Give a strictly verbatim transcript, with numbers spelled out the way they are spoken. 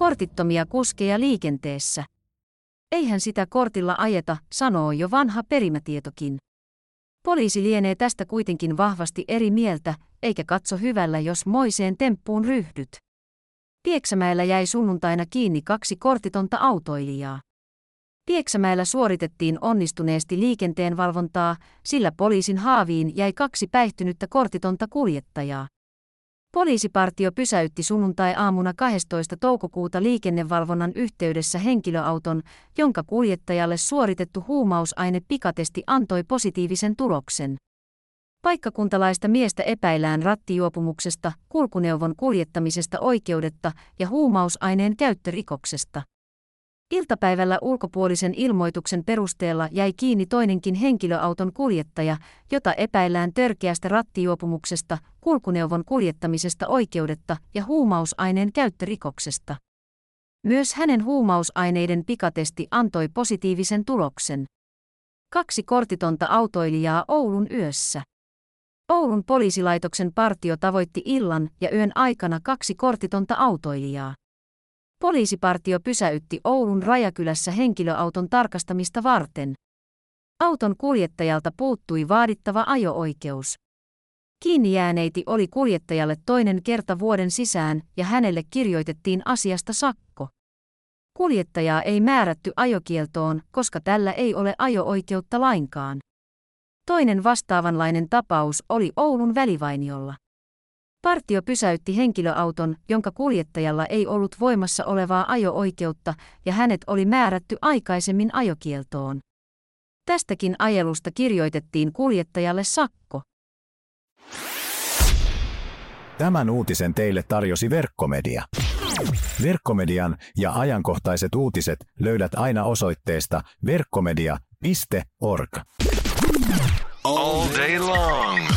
Kortittomia kuskeja liikenteessä. Eihän sitä kortilla ajeta, sanoo jo vanha perimätietokin. Poliisi lienee tästä kuitenkin vahvasti eri mieltä, eikä katso hyvällä, jos moiseen temppuun ryhdyt. Pieksämäellä jäi sunnuntaina kiinni kaksi kortitonta autoilijaa. Pieksämäellä suoritettiin onnistuneesti liikenteenvalvontaa, sillä poliisin haaviin jäi kaksi päihtynyttä kortitonta kuljettajaa. Poliisipartio pysäytti sunnuntai-aamuna kahdestoista toukokuuta liikennevalvonnan yhteydessä henkilöauton, jonka kuljettajalle suoritettu huumausaine pikatesti antoi positiivisen tuloksen. Paikkakuntalaista miestä epäillään rattijuopumuksesta, kulkuneuvon kuljettamisesta oikeudetta ja huumausaineen käyttörikoksesta. Iltapäivällä ulkopuolisen ilmoituksen perusteella jäi kiinni toinenkin henkilöauton kuljettaja, jota epäillään törkeästä rattijuopumuksesta, kulkuneuvon kuljettamisesta oikeudetta ja huumausaineen käyttörikoksesta. Myös hänen huumausaineiden pikatesti antoi positiivisen tuloksen. Kaksi kortitonta autoilijaa Oulun yössä. Oulun poliisilaitoksen partio tavoitti illan ja yön aikana kaksi kortitonta autoilijaa. Poliisipartio pysäytti Oulun Rajakylässä henkilöauton tarkastamista varten. Auton kuljettajalta puuttui vaadittava ajo-oikeus. Kiinni jääneiti oli kuljettajalle toinen kerta vuoden sisään ja hänelle kirjoitettiin asiasta sakko. Kuljettajaa ei määrätty ajokieltoon, koska tällä ei ole ajo-oikeutta lainkaan. Toinen vastaavanlainen tapaus oli Oulun Välivainiolla. Partio pysäytti henkilöauton, jonka kuljettajalla ei ollut voimassa olevaa ajo-oikeutta ja hänet oli määrätty aikaisemmin ajokieltoon. Tästäkin ajelusta kirjoitettiin kuljettajalle sakko. Tämän uutisen teille tarjosi Verkkomedia. Verkkomedian ja ajankohtaiset uutiset löydät aina osoitteesta verkkomedia piste org. All day long.